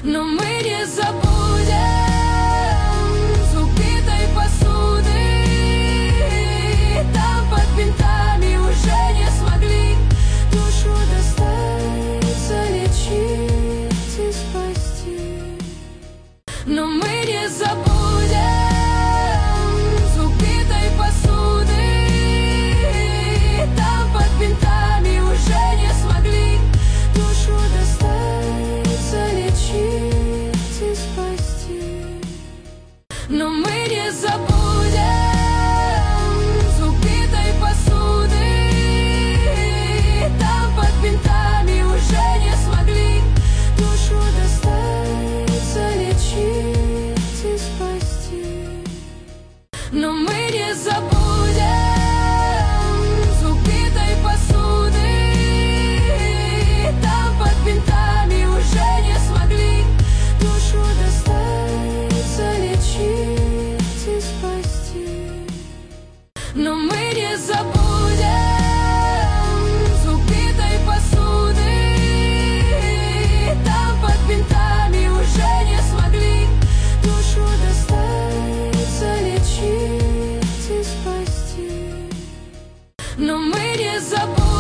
Но мы не забудем звук битой посуды. Там под бинтами уже не смогли душу достать, залечить и спасти. Но мы не забудем звук битой посуды. Там под бинтами уже не смогли душу достать, залечить и спасти. Но мы не забудем звук битой посуды. Там под бинтами уже не смогли душу достать, залечить и спасти. Но мы не забудем звук битой посуды. Там под бинтами уже не смогли душу достать, залечить и спасти. Но мы не забудем звук битой посуды. Там под бинтами уже не смогли душу достать, залечить и спасти. Но мы не забудем.